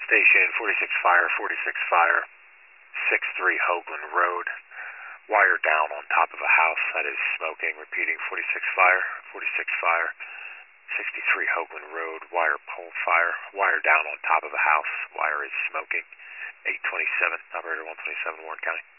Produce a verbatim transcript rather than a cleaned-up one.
Station forty-six Fire, forty-six Fire, six three Hoagland Road. Wire down on top of a house that is smoking. Repeating, forty-six Fire, forty-six Fire, sixty-three Hoagland Road. Wire pole fire. Wire down on top of a house. Wire is smoking. eight twenty-seven, operator one twenty-seven, Warren County.